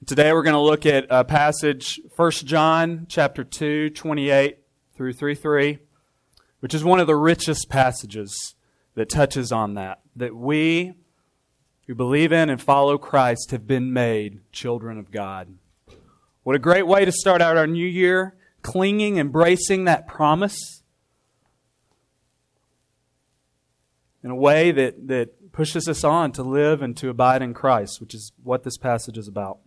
Today we're going to look at a passage, 1 John chapter 2, 28 through 3:3, which is one of the richest passages that touches on that we who believe in and follow Christ have been made children of God. What a great way to start out our new year, clinging, embracing that promise in a way that pushes us on to live and to abide in Christ, which is what this passage is about.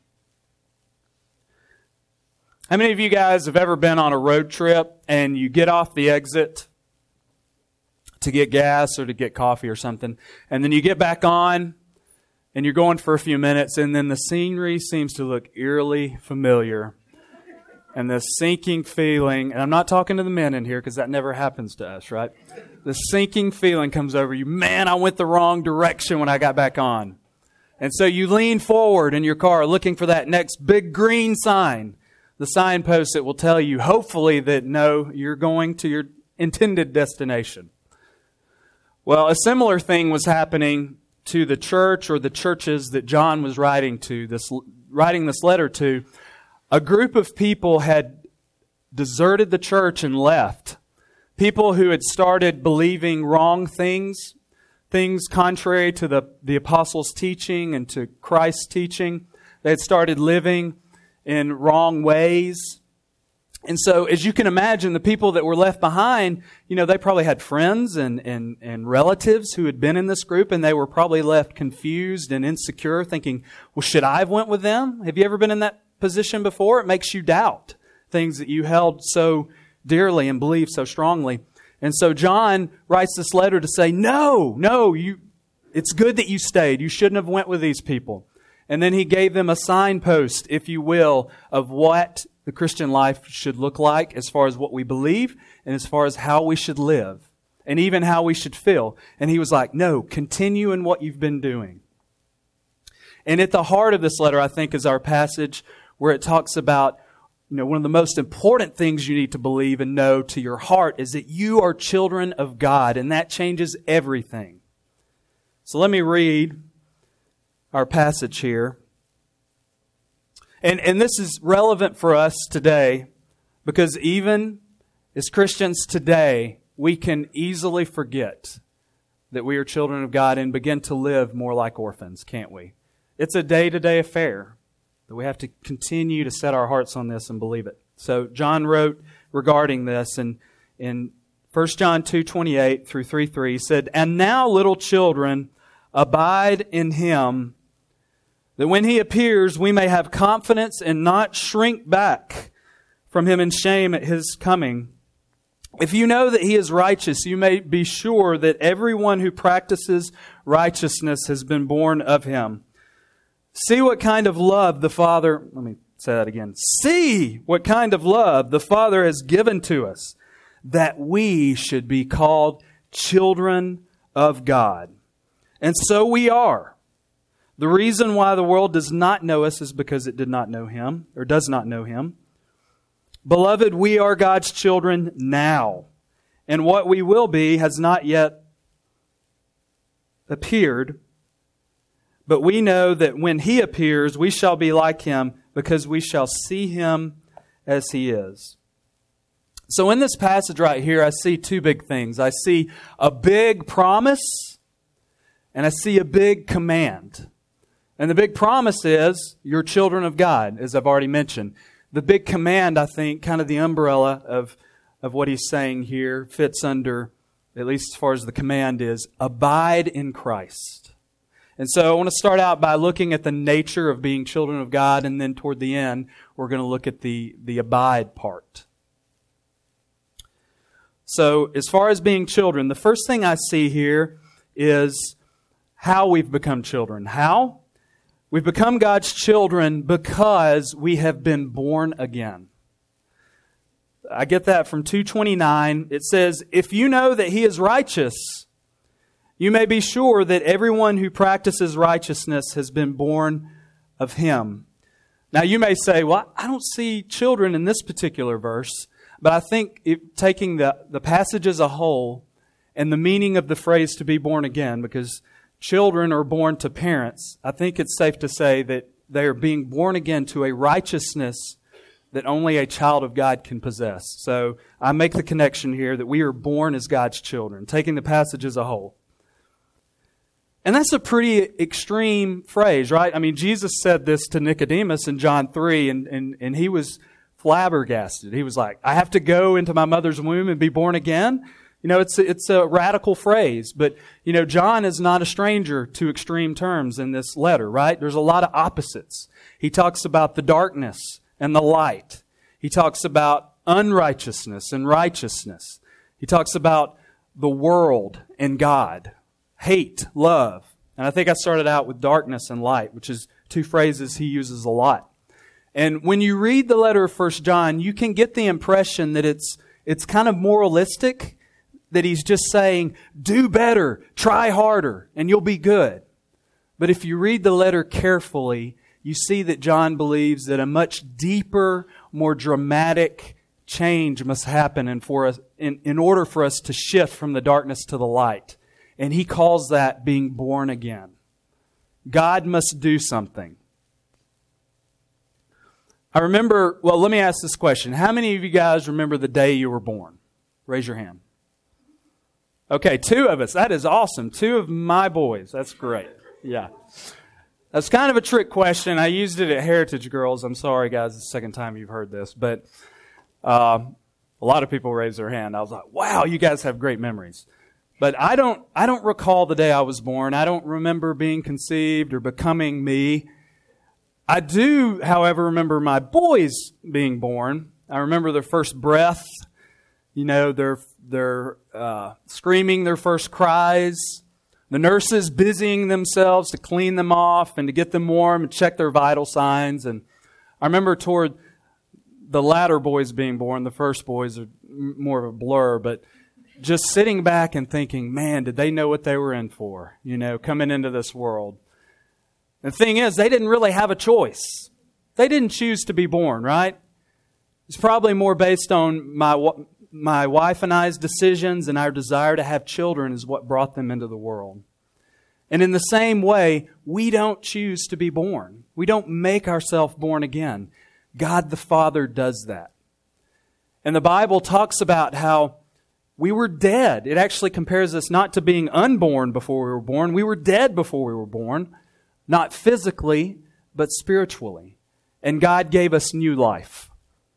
How many of you guys have ever been on a road trip and you get off the exit to get gas or to get coffee or something, and then you get back on and you're going for a few minutes, and then the scenery seems to look eerily familiar, and the sinking feeling, and I'm not talking to the men in here because that never happens to us, right? The sinking feeling comes over you. Man, I went the wrong direction when I got back on. And so you lean forward in your car looking for that next big green sign, the signpost that will tell you, hopefully, that no, you're going to your intended destination. Well, a similar thing was happening to the church or the churches that John was writing this letter to. A group of people had deserted the church and left. People who had started believing wrong things contrary to the apostles' teaching and to Christ's teaching. They had started living in wrong ways. And so, as you can imagine, the people that were left behind, they probably had friends and relatives who had been in this group, and they were probably left confused and insecure, thinking, well, should I have went with them? Have you ever been in that position before? It makes you doubt things that you held so dearly and believed so strongly. And so John writes this letter to say, no, it's good that you stayed. You shouldn't have went with these people. And then he gave them a signpost, if you will, of what the Christian life should look like as far as what we believe and as far as how we should live and even how we should feel. And he was like, no, continue in what you've been doing. And at the heart of this letter, I think, is our passage where it talks about, one of the most important things you need to believe and know to your heart is that you are children of God, and that changes everything. So let me read our passage here. And this is relevant for us today because even as Christians today, we can easily forget that we are children of God and begin to live more like orphans, can't we? It's a day-to-day affair that we have to continue to set our hearts on this and believe it. So John wrote regarding this in 1 John 2:28 through 3:3, he said, "And now, little children, abide in Him, that when He appears, we may have confidence and not shrink back from Him in shame at His coming. If you know that He is righteous, you may be sure that everyone who practices righteousness has been born of Him. See what kind of love the Father," let me say that again. "See what kind of love the Father has given to us, that we should be called children of God. And so we are. The reason why the world does not know us is because it did not know Him, or does not know Him. Beloved, we are God's children now, and what we will be has not yet appeared. But we know that when He appears, we shall be like Him, because we shall see Him as He is." So in this passage right here, I see two big things. I see a big promise, and I see a big command. And the big promise is, you're children of God, as I've already mentioned. The big command, I think, kind of the umbrella of what he's saying here, fits under, at least as far as the command is, abide in Christ. And so I want to start out by looking at the nature of being children of God, and then toward the end, we're going to look at the abide part. So as far as being children, the first thing I see here is how we've become children. How? We've become God's children because we have been born again. I get that from 2:29. It says, "If you know that He is righteous, you may be sure that everyone who practices righteousness has been born of Him." Now you may say, well, I don't see children in this particular verse, but I think taking the passage as a whole and the meaning of the phrase to be born again, because children are born to parents, I think it's safe to say that they are being born again to a righteousness that only a child of God can possess. So I make the connection here that we are born as God's children, taking the passage as a whole. And that's a pretty extreme phrase, right? I mean, Jesus said this to Nicodemus in John 3, and he was flabbergasted. He was like, I have to go into my mother's womb and be born again? You know, it's a radical phrase, but, you know, John is not a stranger to extreme terms in this letter, right? There's a lot of opposites. He talks about the darkness and the light. He talks about unrighteousness and righteousness. He talks about the world and God, hate, love. And I think I started out with darkness and light, which is two phrases he uses a lot. And when you read the letter of 1 John, you can get the impression that it's kind of moralistic, that he's just saying, do better, try harder, and you'll be good. But if you read the letter carefully, you see that John believes that a much deeper, more dramatic change must happen in order for us to shift from the darkness to the light. And he calls that being born again. God must do something. I remember, well, let me ask this question. How many of you guys remember the day you were born? Raise your hand. Okay, 2 of us. That is awesome. 2 of my boys. That's great. Yeah. That's kind of a trick question. I used it at Heritage Girls. I'm sorry, guys. It's the second time you've heard this. But a lot of people raised their hand. I was like, wow, you guys have great memories. But I don't recall the day I was born. I don't remember being conceived or becoming me. I do, however, remember my boys being born. I remember their first breath. You know, their screaming their first cries. The nurses busying themselves to clean them off and to get them warm and check their vital signs. And I remember toward the latter boys being born, the first boys are more of a blur, but just sitting back and thinking, man, did they know what they were in for, you know, coming into this world. The thing is, they didn't really have a choice. They didn't choose to be born, right? It's probably more based on my wife and I's decisions and our desire to have children is what brought them into the world. And in the same way, we don't choose to be born. We don't make ourselves born again. God the Father does that. And the Bible talks about how we were dead. It actually compares us not to being unborn before we were born. We were dead before we were born, not physically, but spiritually. And God gave us new life.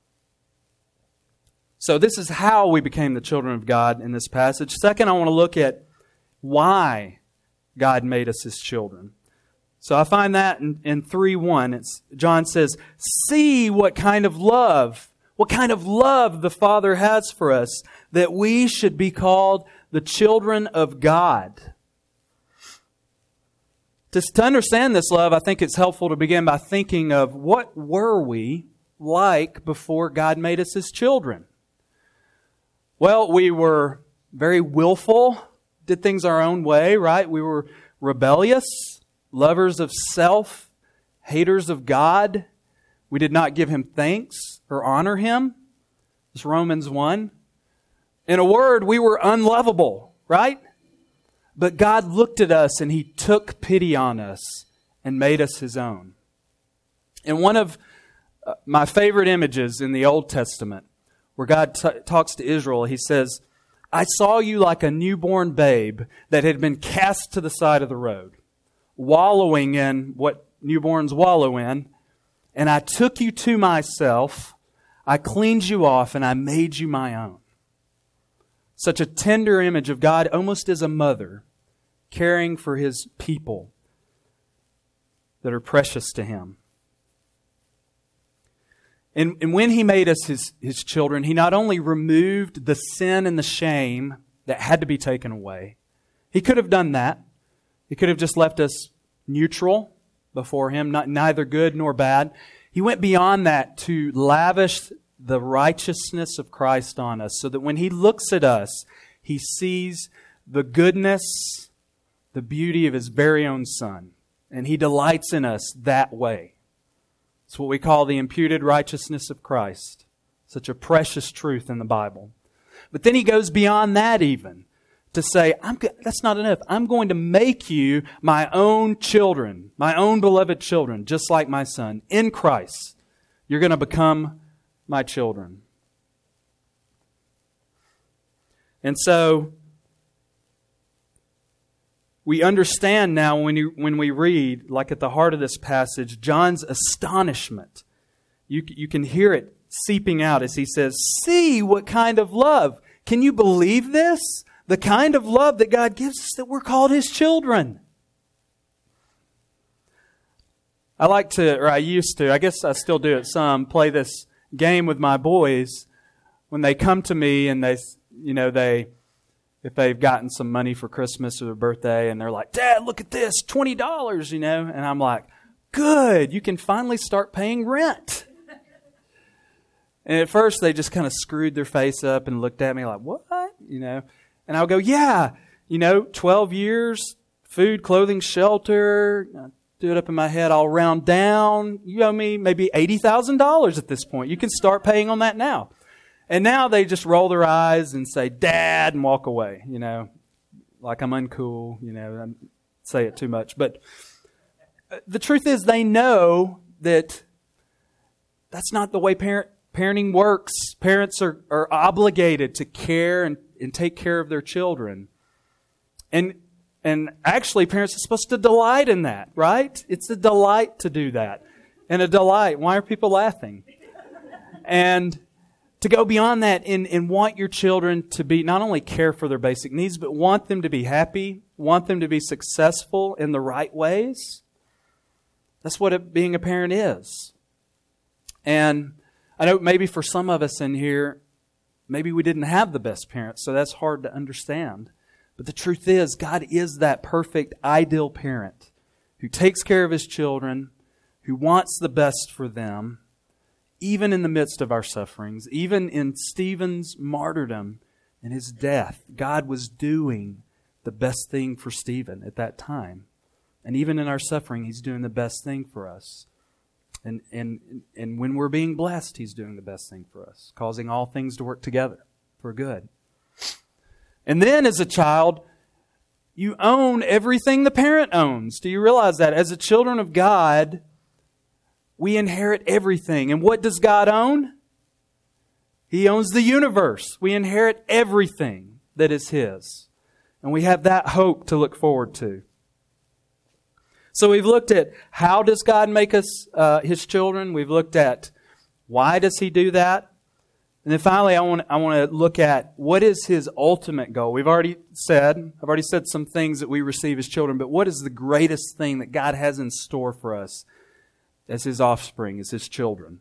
So this is how we became the children of God in this passage. Second, I want to look at why God made us His children. So I find that in 3:1. John says, see what kind of love the Father has for us, that we should be called the children of God. To understand this love, I think it's helpful to begin by thinking of what were we like before God made us His children? Well, we were very willful, did things our own way, right? We were rebellious, lovers of self, haters of God. We did not give Him thanks or honor Him. It's Romans 1. In a word, we were unlovable, right? But God looked at us and He took pity on us and made us His own. And one of my favorite images in the Old Testament, where God talks to Israel, He says, I saw you like a newborn babe that had been cast to the side of the road, wallowing in what newborns wallow in, and I took you to myself, I cleaned you off, and I made you my own. Such a tender image of God, almost as a mother, caring for His people that are precious to Him. And when He made us His children, He not only removed the sin and the shame that had to be taken away. He could have done that. He could have just left us neutral before Him, neither good nor bad. He went beyond that to lavish the righteousness of Christ on us, so that when He looks at us, He sees the goodness, the beauty of His very own Son. And He delights in us that way. It's what we call the imputed righteousness of Christ. Such a precious truth in the Bible. But then He goes beyond that even, to say, that's not enough. I'm going to make you my own children, my own beloved children, just like my Son. In Christ, you're going to become my children. And so, we understand now when we read, like at the heart of this passage, John's astonishment. You can hear it seeping out as he says, see what kind of love. Can you believe this? The kind of love that God gives us, that we're called His children. I used to, I guess I still do it some, play this game with my boys when they come to me and if they've gotten some money for Christmas or their birthday and they're like, Dad, look at this, $20, and I'm like, good, you can finally start paying rent. And at first they just kind of screwed their face up and looked at me like, what? And I'll go, yeah, 12 years, food, clothing, shelter. I do it up in my head. I'll round down. You owe me maybe $80,000 at this point. You can start paying on that now. And now they just roll their eyes and say, Dad, and walk away, like I'm uncool, I say it too much. But the truth is they know that that's not the way parenting works. Parents are obligated to care and take care of their children. And actually, parents are supposed to delight in that, right? It's a delight to do that. And a delight. Why are people laughing? And to go beyond that and want your children to be, not only care for their basic needs, but want them to be happy, want them to be successful in the right ways. That's what being a parent is. And I know maybe for some of us in here, maybe we didn't have the best parents, so that's hard to understand. But the truth is, God is that perfect, ideal parent who takes care of His children, who wants the best for them, even in the midst of our sufferings, even in Stephen's martyrdom and his death. God was doing the best thing for Stephen at that time. And even in our suffering, He's doing the best thing for us. And when we're being blessed, He's doing the best thing for us, causing all things to work together for good. And then as a child, you own everything the parent owns. Do you realize that? As a children of God, we inherit everything. And what does God own? He owns the universe. We inherit everything that is His. And we have that hope to look forward to. So we've looked at how does God make us His children. We've looked at why does He do that. And then finally, I want to look at what is His ultimate goal. I've already said some things that we receive as children, but what is the greatest thing that God has in store for us as His offspring, as His children?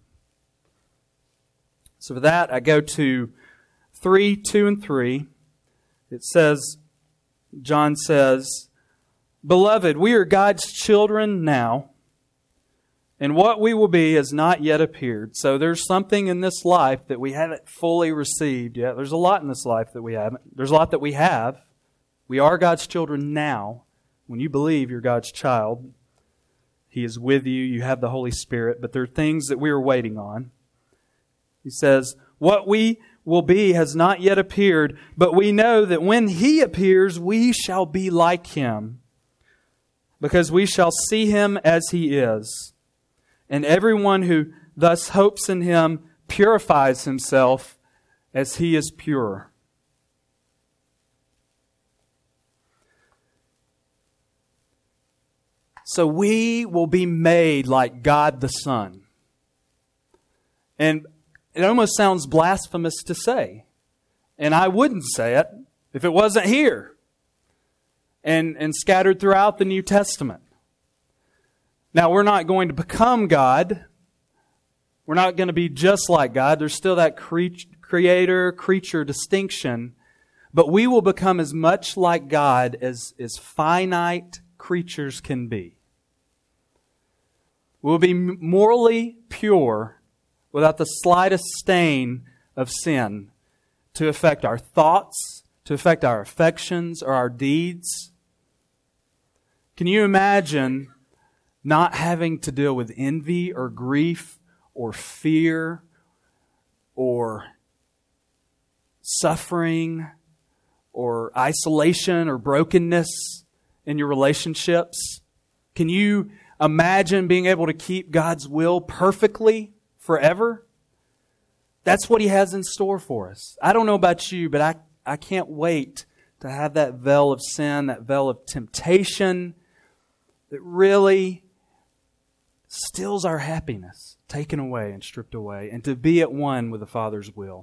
So for that, I go to 3:2 and 3. It says, John says, Beloved, we are God's children now, and what we will be has not yet appeared. So there's something in this life that we haven't fully received yet. There's a lot in this life that we haven't. There's a lot that we have. We are God's children now. When you believe you're God's child, He is with you. You have the Holy Spirit. But there are things that we are waiting on. He says, what we will be has not yet appeared, but we know that when He appears, we shall be like Him, because we shall see Him as He is. And everyone who thus hopes in Him purifies himself as He is pure. So we will be made like God the Son. And it almost sounds blasphemous to say. And I wouldn't say it if it wasn't here and scattered throughout the New Testament. Now, we're not going to become God. We're not going to be just like God. There's still that creator-creature distinction. But we will become as much like God as finite creatures can be. We'll be morally pure without the slightest stain of sin to affect our thoughts, to affect our affections or our deeds. Can you imagine not having to deal with envy or grief or fear or suffering or isolation or brokenness in your relationships? Can you imagine being able to keep God's will perfectly forever? That's what He has in store for us. I don't know about you, but I can't wait to have that veil of sin, that veil of temptation that really steals our happiness, taken away and stripped away, and to be at one with the Father's will.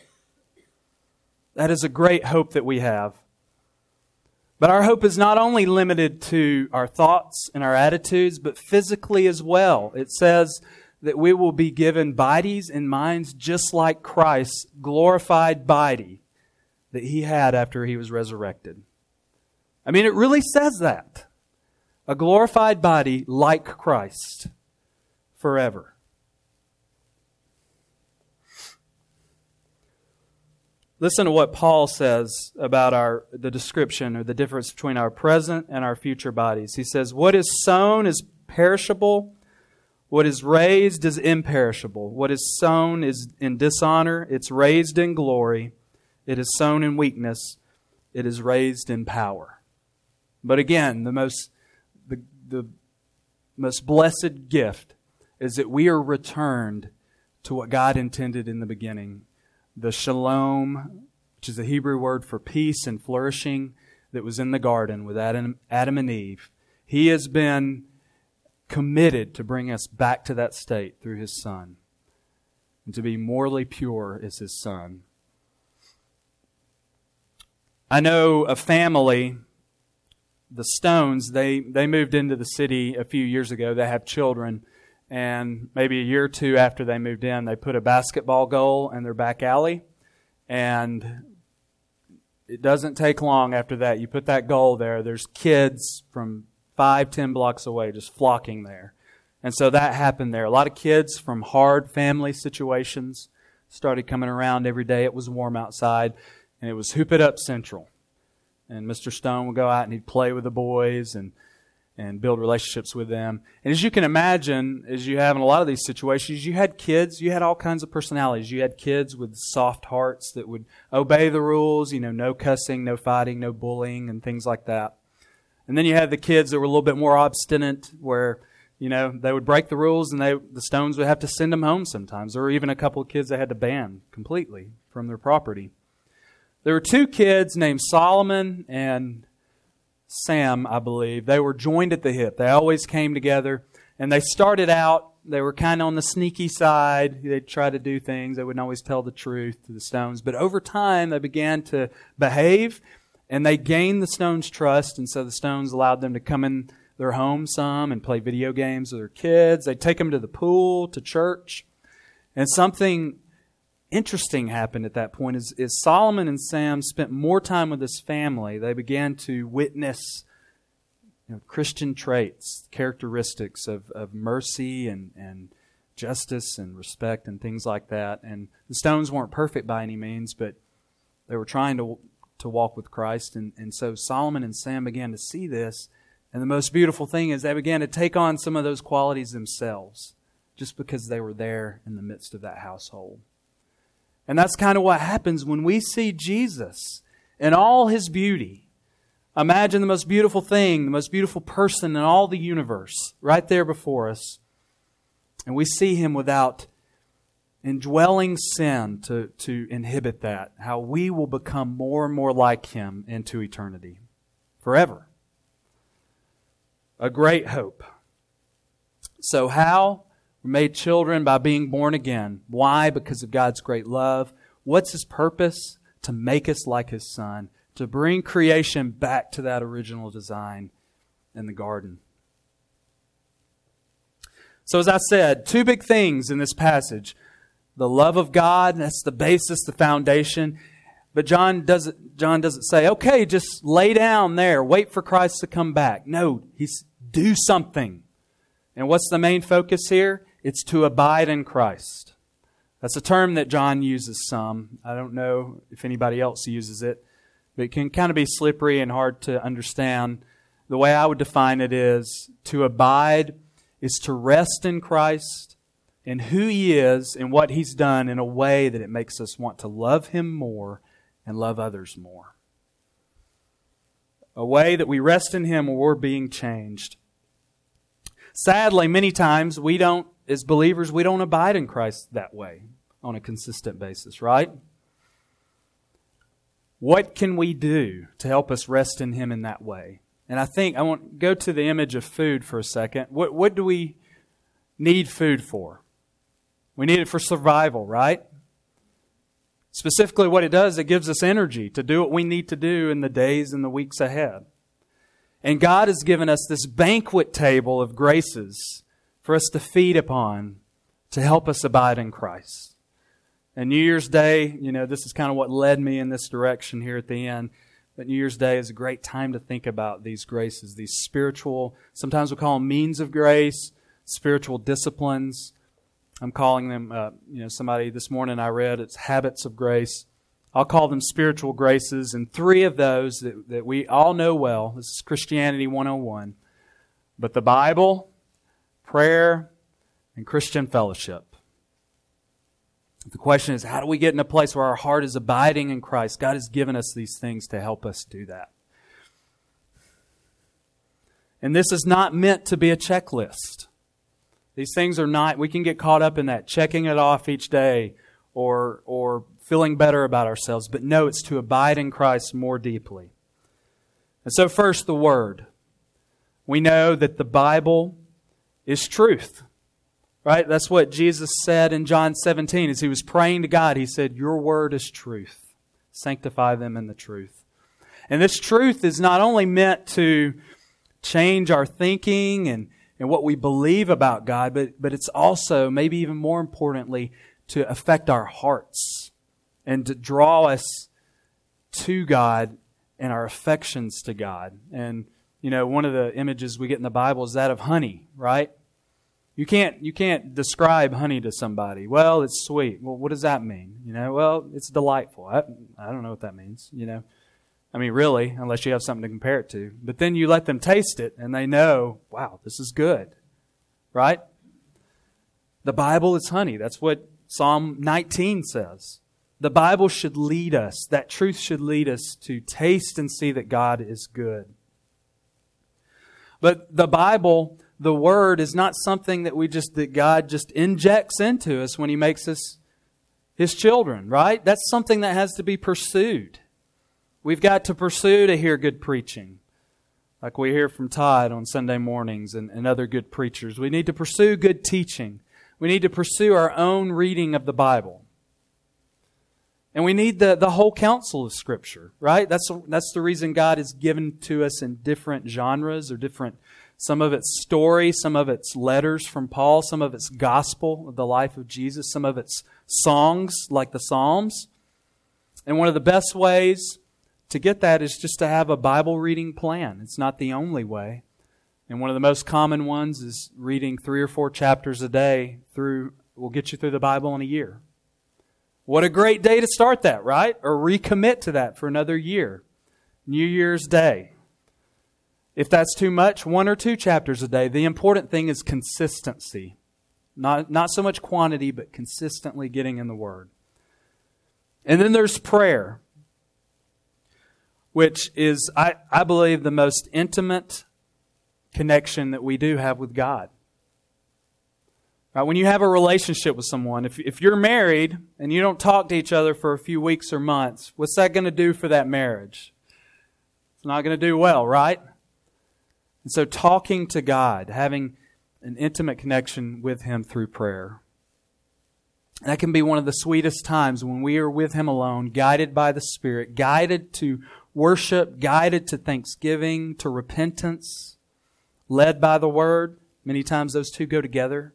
That is a great hope that we have. But our hope is not only limited to our thoughts and our attitudes, but physically as well. It says that we will be given bodies and minds just like Christ's glorified body that He had after He was resurrected. I mean, it really says that. A glorified body like Christ forever. Listen to what Paul says about the description or the difference between our present and our future bodies. He says, what is sown is perishable. What is raised is imperishable. What is sown is in dishonor. It's raised in glory. It is sown in weakness. It is raised in power. But again, the most blessed gift is that we are returned to what God intended in the beginning. The shalom, which is the Hebrew word for peace and flourishing that was in the garden with Adam and Eve. He has been committed to bring us back to that state through His Son. And to be morally pure as His Son. I know a family, the Stones, they moved into the city a few years ago. They have children. And maybe a year or two after they moved in, they put a basketball goal in their back alley. And it doesn't take long after that. You put that goal there, there's kids from 5-10 blocks away just flocking there. And so that happened there. A lot of kids from hard family situations started coming around every day. It was warm outside. And it was Hoop It Up Central. And Mr. Stone would go out and he'd play with the boys and build relationships with them. And as you can imagine, as you have in a lot of these situations, you had kids, you had all kinds of personalities. You had kids with soft hearts that would obey the rules, no cussing, no fighting, no bullying, and things like that. And then you had the kids that were a little bit more obstinate, where, they would break the rules and the Stones would have to send them home sometimes. There were even a couple of kids they had to ban completely from their property. There were two kids named Solomon and Sam, I believe. They were joined at the hip. They always came together. And they started out, they were kind of on the sneaky side. They'd try to do things. They wouldn't always tell the truth to the Stones. But over time, they began to behave, and they gained the Stones' trust. And so the Stones allowed them to come in their home some and play video games with their kids. They'd take them to the pool, to church. And something interesting happened at that point is Solomon and Sam spent more time with his family. They began to witness Christian traits, characteristics of mercy and justice and respect and things like that. And the Stones weren't perfect by any means, but they were trying to walk with Christ. And so Solomon and Sam began to see this. And the most beautiful thing is they began to take on some of those qualities themselves just because they were there in the midst of that household. And that's kind of what happens when we see Jesus in all His beauty. Imagine the most beautiful thing, the most beautiful person in all the universe right there before us. And we see Him without indwelling sin to inhibit that. How we will become more and more like Him into eternity. Forever. A great hope. So how? We're made children by being born again. Why? Because of God's great love. What's His purpose? To make us like His Son. To bring creation back to that original design in the garden. So as I said, two big things in this passage. The love of God, that's the basis, the foundation. But John doesn't say, okay, just lay down there, wait for Christ to come back. No, he's do something. And what's the main focus here? It's to abide in Christ. That's a term that John uses some. I don't know if anybody else uses it. But it can kind of be slippery and hard to understand. The way I would define it is to abide is to rest in Christ and who He is and what He's done in a way that it makes us want to love Him more and love others more. A way that we rest in Him when we're being changed. Sadly, many times as believers, we don't abide in Christ that way on a consistent basis, right? What can we do to help us rest in Him in that way? And I want to go to the image of food for a second. What do we need food for? We need it for survival, right? Specifically what it does, it gives us energy to do what we need to do in the days and the weeks ahead. And God has given us this banquet table of graces for us to feed upon to help us abide in Christ. And New Year's Day, this is kind of what led me in this direction here at the end. But New Year's Day is a great time to think about these graces, these spiritual, sometimes we call them means of grace, spiritual disciplines. I'm calling them, somebody this morning I read, it's habits of grace. I'll call them spiritual graces, and 3 of those that we all know well. This is Christianity 101. But the Bible, prayer, and Christian fellowship. The question is, how do we get in a place where our heart is abiding in Christ? God has given us these things to help us do that. And this is not meant to be a checklist. These things are not, we can get caught up in that, checking it off each day or feeling better about ourselves. But no, it's to abide in Christ more deeply. And so first, the Word. We know that the Bible is truth. Right? That's what Jesus said in John 17 as He was praying to God. He said, "Your Word is truth. Sanctify them in the truth." And this truth is not only meant to change our thinking and what we believe about God, but it's also, maybe even more importantly, to affect our hearts and to draw us to God and our affections to God. And, one of the images we get in the Bible is that of honey, right? You can't describe honey to somebody. Well, it's sweet. Well, what does that mean? Well, it's delightful. I don't know what that means, I mean, really, unless you have something to compare it to. But then you let them taste it and they know, wow, this is good. Right? The Bible is honey. That's what Psalm 19 says. The Bible should lead us. That truth should lead us to taste and see that God is good. But the Bible, the Word, is not something that God just injects into us when He makes us His children, right? That's something that has to be pursued. We've got to pursue to hear good preaching, like we hear from Todd on Sunday mornings and other good preachers. We need to pursue good teaching. We need to pursue our own reading of the Bible. And we need the whole counsel of Scripture, right? That's the reason God has given to us in different genres or different, some of it's story, some of it's letters from Paul, some of it's gospel of the life of Jesus, some of it's songs like the Psalms. And one of the best ways to get that is just to have a Bible reading plan. It's not the only way. And one of the most common ones is reading 3 or 4 chapters a day will get you through the Bible in a year. What a great day to start that, right? Or recommit to that for another year. New Year's Day. If that's too much, 1 or 2 chapters a day. The important thing is consistency. Not so much quantity, but consistently getting in the Word. And then there's prayer, which is, I believe, the most intimate connection that we do have with God. Right? When you have a relationship with someone, if you're married and you don't talk to each other for a few weeks or months, what's that going to do for that marriage? It's not going to do well, right? And so talking to God, having an intimate connection with Him through prayer, that can be one of the sweetest times when we are with Him alone, guided by the Spirit, guided to worship, guided to thanksgiving, to repentance, led by the Word. Many times those two go together.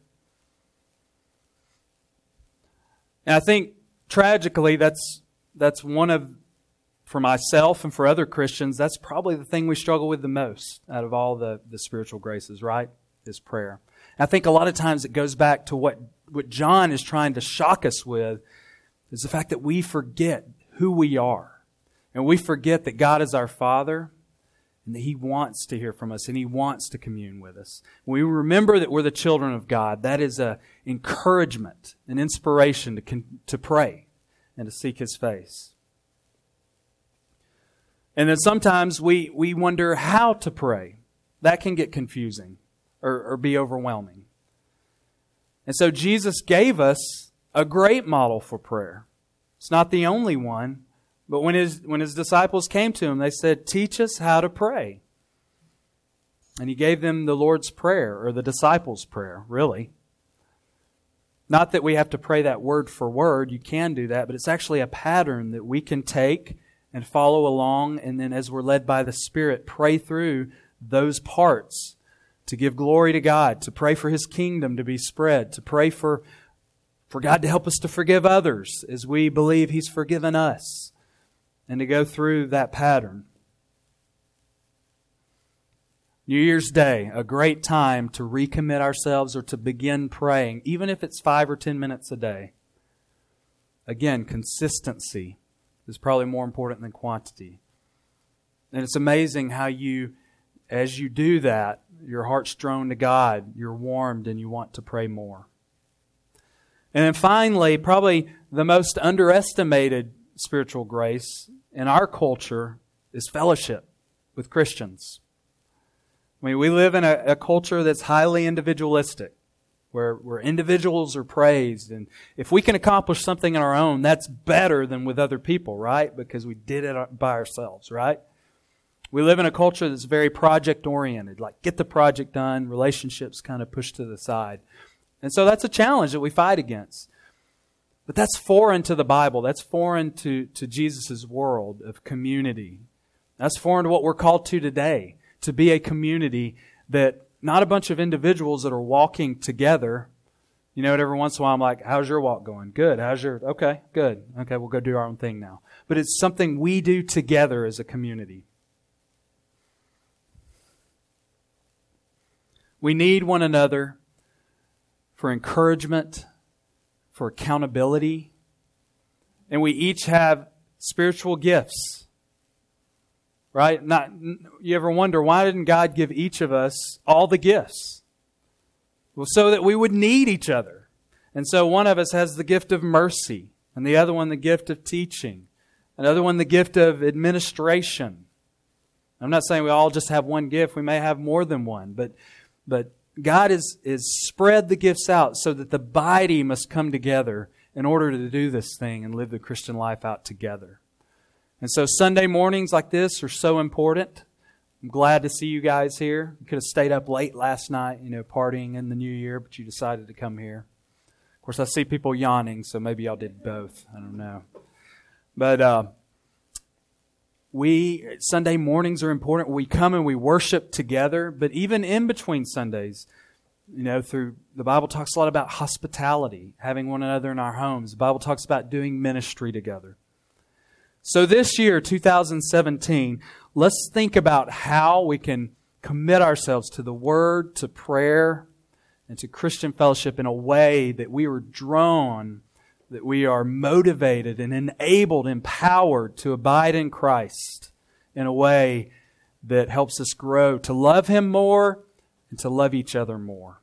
And I think, tragically, that's one of, for myself and for other Christians, that's probably the thing we struggle with the most out of all the spiritual graces, right? Is prayer. And I think a lot of times it goes back to what John is trying to shock us with, is the fact that we forget who we are. And we forget that God is our Father, and that He wants to hear from us, and He wants to commune with us. When we remember that we're the children of God, that is an encouragement, an inspiration to pray and to seek His face. And then sometimes we wonder how to pray. That can get confusing or be overwhelming. And so Jesus gave us a great model for prayer. It's not the only one, but when his disciples came to him, they said, "Teach us how to pray." And he gave them the Lord's Prayer, or the disciples' prayer, really. Not that we have to pray that word for word. You can do that, but it's actually a pattern that we can take and follow along, and then as we're led by the Spirit, pray through those parts to give glory to God, to pray for His kingdom to be spread, to pray for God to help us to forgive others as we believe He's forgiven us, and to go through that pattern. New Year's Day, a great time to recommit ourselves or to begin praying, even if it's 5 or 10 minutes a day. Again, consistency is probably more important than quantity. And it's amazing how as you do that, your heart's drawn to God, you're warmed, and you want to pray more. And then finally, probably the most underestimated spiritual grace in our culture is fellowship with Christians. I mean, we live in a culture that's highly individualistic, where individuals are praised. And if we can accomplish something on our own, that's better than with other people, right? Because we did it by ourselves, right? We live in a culture that's very project-oriented, like get the project done, relationships kind of pushed to the side. And so that's a challenge that we fight against. But that's foreign to the Bible. That's foreign to Jesus' world of community. That's foreign to what we're called to today, to be a community that not a bunch of individuals that are walking together. You know, every once in a while I'm like, "How's your walk going?" "Good." "How's your..." "Okay, good." "Okay, we'll go do our own thing now." But it's something we do together as a community. We need one another for encouragement, for accountability, and we each have spiritual gifts, right? You ever wonder, why didn't God give each of us all the gifts? Well, so that we would need each other. And so one of us has the gift of mercy, and the other one the gift of teaching, another one the gift of administration. I'm not saying we all just have one gift. We may have more than one, but God is spread the gifts out so that the body must come together in order to do this thing and live the Christian life out together. And so Sunday mornings like this are so important. I'm glad to see you guys here. You could have stayed up late last night, partying in the new year, but you decided to come here. Of course, I see people yawning, so maybe y'all did both. I don't know. But Sunday mornings are important. We come and we worship together, but even in between Sundays, through the Bible talks a lot about hospitality, having one another in our homes. The Bible talks about doing ministry together. So this year, 2017, let's think about how we can commit ourselves to the Word, to prayer, and to Christian fellowship in a way that we were drawn, that we are motivated and enabled, empowered to abide in Christ in a way that helps us grow to love Him more and to love each other more.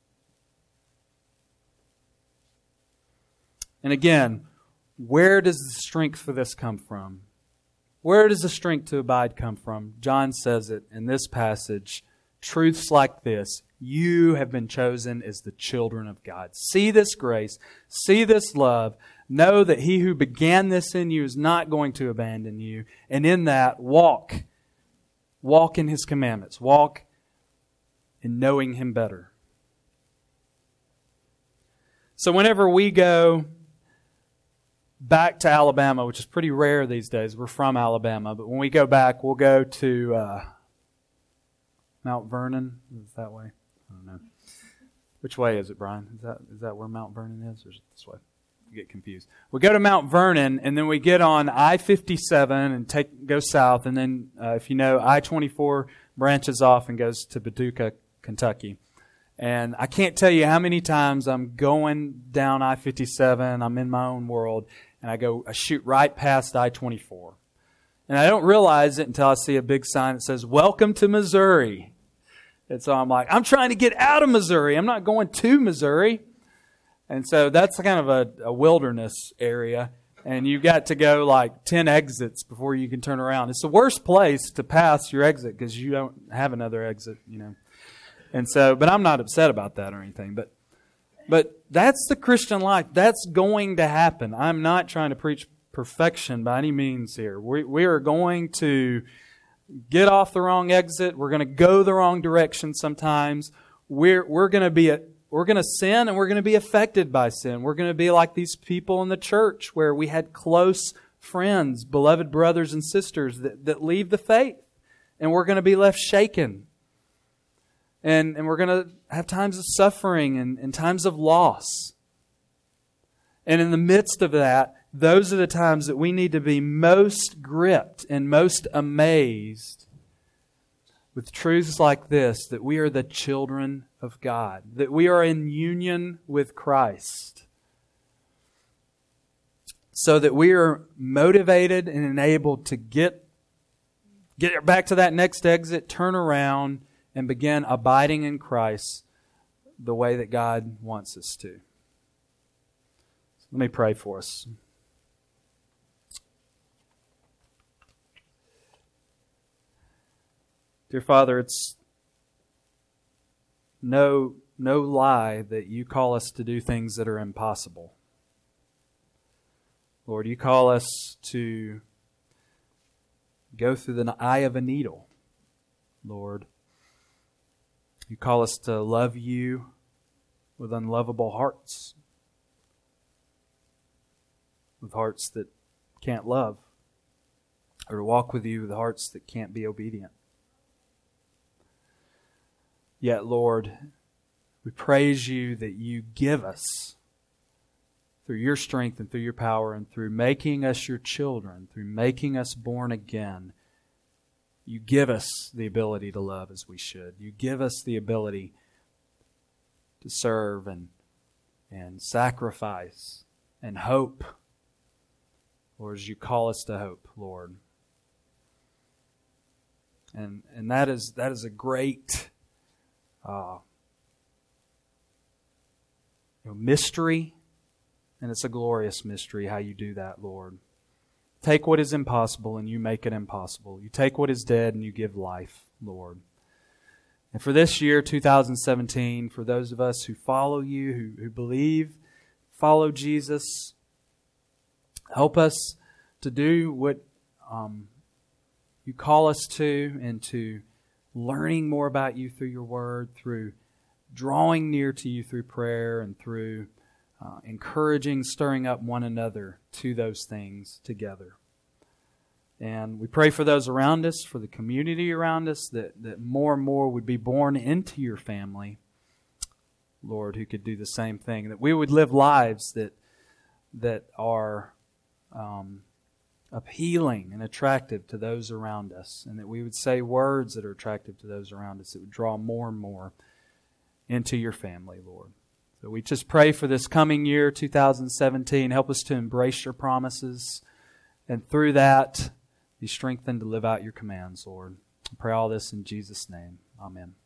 And again, where does the strength for this come from? Where does the strength to abide come from? John says it in this passage. Truths like this. You have been chosen as the children of God. See this grace. See this love. Know that He who began this in you is not going to abandon you. And in that, walk. Walk in His commandments. Walk in knowing Him better. So whenever we go back to Alabama, which is pretty rare these days, we're from Alabama, but when we go back, we'll go to Mount Vernon. Is it that way? I don't know. Which way is it, Brian? Is that where Mount Vernon is, or is it this way? I get confused. We go to Mount Vernon, and then we get on I-57 and go south, and then if you know, I-24 branches off and goes to Paducah, Kentucky. And I can't tell you how many times I'm going down I-57, I'm in my own world, and I shoot right past I-24. And I don't realize it until I see a big sign that says, "Welcome to Missouri." And so I'm like, I'm trying to get out of Missouri. I'm not going to Missouri. And so that's kind of a wilderness area. and you've got to go like 10 exits before you can turn around. It's the worst place to pass your exit because you don't have another exit, And so, but I'm not upset about that or anything. But that's the Christian life. That's going to happen. I'm not trying to preach perfection by any means here. We are going to get off the wrong exit. We're going to go the wrong direction sometimes. We're going to sin and we're going to be affected by sin. We're going to be like these people in the church where we had close friends, beloved brothers and sisters that leave the faith. And we're going to be left shaken. And we're going to have times of suffering and times of loss. And in the midst of that, those are the times that we need to be most gripped and most amazed with truths like this, that we are the children of God, that we are in union with Christ, so that we are motivated and enabled to get back to that next exit, turn around, and begin abiding in Christ the way that God wants us to. So let me pray for us. Dear Father, it's no lie that you call us to do things that are impossible. Lord, you call us to go through the eye of a needle, Lord. You call us to love you with unlovable hearts, with hearts that can't love, or to walk with you with hearts that can't be obedient. Yet, Lord, we praise you that you give us, through your strength and through your power and through making us your children, through making us born again, you give us the ability to love as we should. You give us the ability to serve and sacrifice and hope, or as you call us to hope, Lord. And that is a great mystery, and it's a glorious mystery how you do that, Lord. Take what is impossible and you make it impossible. You take what is dead and you give life, Lord. And for this year, 2017, for those of us who follow you, who believe, follow Jesus, help us to do what you call us to, and to learning more about you through your word, through drawing near to you through prayer, and through encouraging, stirring up one another to those things together. And we pray for those around us, for the community around us, that more and more would be born into your family, Lord, who could do the same thing. That we would live lives that are appealing and attractive to those around us, and that we would say words that are attractive to those around us that would draw more and more into your family, Lord. So we just pray for this coming year, 2017. Help us to embrace your promises, and through that, be strengthened to live out your commands, Lord. I pray all this in Jesus' name. Amen.